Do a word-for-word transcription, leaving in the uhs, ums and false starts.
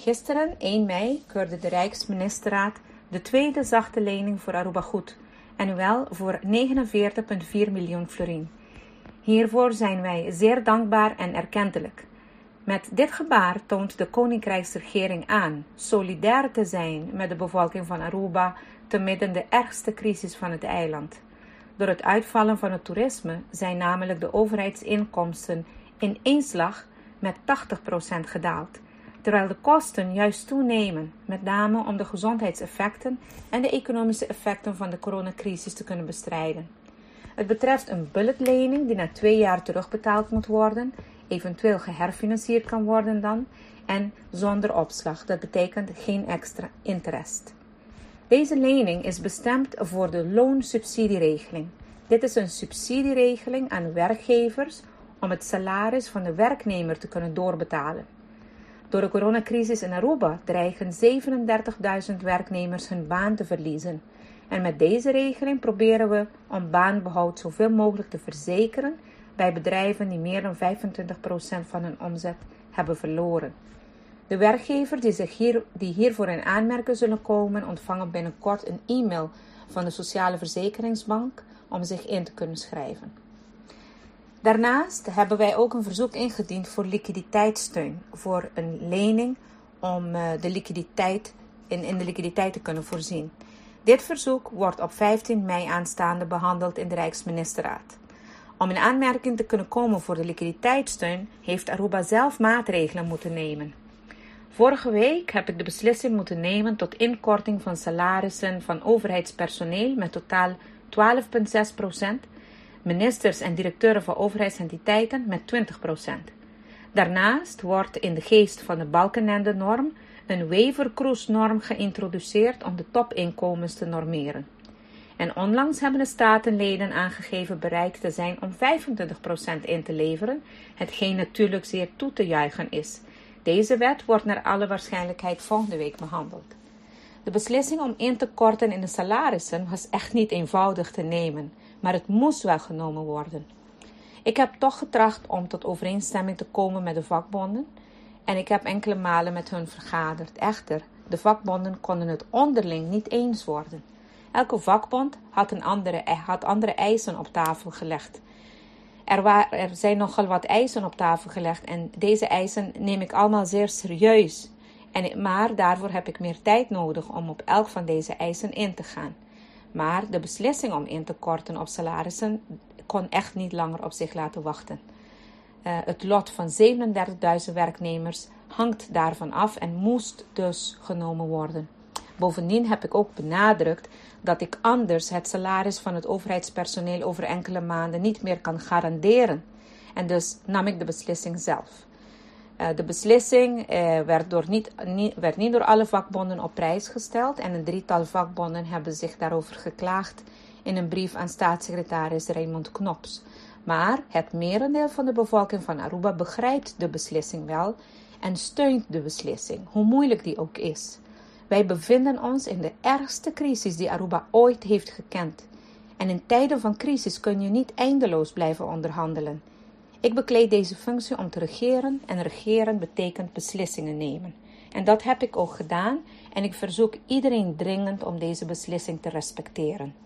Gisteren, één mei, keurde de Rijksministerraad de tweede zachte lening voor Aruba goed, en wel voor negenenveertig komma vier miljoen florien. Hiervoor zijn wij zeer dankbaar en erkentelijk. Met dit gebaar toont de Koninkrijksregering aan solidair te zijn met de bevolking van Aruba te midden de ergste crisis van het eiland. Door het uitvallen van het toerisme zijn namelijk de overheidsinkomsten in één slag met tachtig procent gedaald, terwijl de kosten juist toenemen, met name om de gezondheidseffecten en de economische effecten van de coronacrisis te kunnen bestrijden. Het betreft een bulletlening die na twee jaar terugbetaald moet worden, eventueel geherfinancierd kan worden dan, en zonder opslag. Dat betekent geen extra interest. Deze lening is bestemd voor de loonsubsidieregeling. Dit is een subsidieregeling aan werkgevers om het salaris van de werknemer te kunnen doorbetalen. Door de coronacrisis in Aruba dreigen zevenendertigduizend werknemers hun baan te verliezen. En met deze regeling proberen we om baanbehoud zoveel mogelijk te verzekeren bij bedrijven die meer dan vijfentwintig procent van hun omzet hebben verloren. De werkgevers die, zich hier, die hiervoor in aanmerking zullen komen, ontvangen binnenkort een e-mail van de Sociale Verzekeringsbank om zich in te kunnen schrijven. Daarnaast hebben wij ook een verzoek ingediend voor liquiditeitssteun, voor een lening om uh, de liquiditeit in, in de liquiditeit te kunnen voorzien. Dit verzoek wordt op vijftien mei aanstaande behandeld in de Rijksministerraad. Om in aanmerking te kunnen komen voor de liquiditeitssteun heeft Aruba zelf maatregelen moeten nemen. Vorige week heb ik de beslissing moeten nemen tot inkorting van salarissen van overheidspersoneel met totaal twaalf komma zes procent, ministers en directeuren van overheidsentiteiten met twintig procent. Daarnaast wordt in de geest van de Balkenende-norm een waiver-cruise-norm geïntroduceerd om de topinkomens te normeren. En onlangs hebben de statenleden aangegeven bereid te zijn om vijfentwintig procent in te leveren, hetgeen natuurlijk zeer toe te juichen is. Deze wet wordt naar alle waarschijnlijkheid volgende week behandeld. De beslissing om in te korten in de salarissen was echt niet eenvoudig te nemen, maar het moest wel genomen worden. Ik heb toch getracht om tot overeenstemming te komen met de vakbonden en ik heb enkele malen met hun vergaderd. Echter, de vakbonden konden het onderling niet eens worden. Elke vakbond had, een andere, had andere eisen op tafel gelegd. Er, waar, er zijn nogal wat eisen op tafel gelegd en deze eisen neem ik allemaal zeer serieus. En, maar daarvoor heb ik meer tijd nodig om op elk van deze eisen in te gaan. Maar de beslissing om in te korten op salarissen kon echt niet langer op zich laten wachten. Uh, het lot van zevenendertigduizend werknemers hangt daarvan af en moest dus genomen worden. Bovendien heb ik ook benadrukt dat ik anders het salaris van het overheidspersoneel over enkele maanden niet meer kan garanderen. En dus nam ik de beslissing zelf. Uh, de beslissing uh, werd, door niet, niet, werd niet door alle vakbonden op prijs gesteld en een drietal vakbonden hebben zich daarover geklaagd in een brief aan staatssecretaris Raymond Knops. Maar het merendeel van de bevolking van Aruba begrijpt de beslissing wel en steunt de beslissing, hoe moeilijk die ook is. Wij bevinden ons in de ergste crisis die Aruba ooit heeft gekend. En in tijden van crisis kun je niet eindeloos blijven onderhandelen. Ik bekleed deze functie om te regeren en regeren betekent beslissingen nemen. En dat heb ik ook gedaan en ik verzoek iedereen dringend om deze beslissing te respecteren.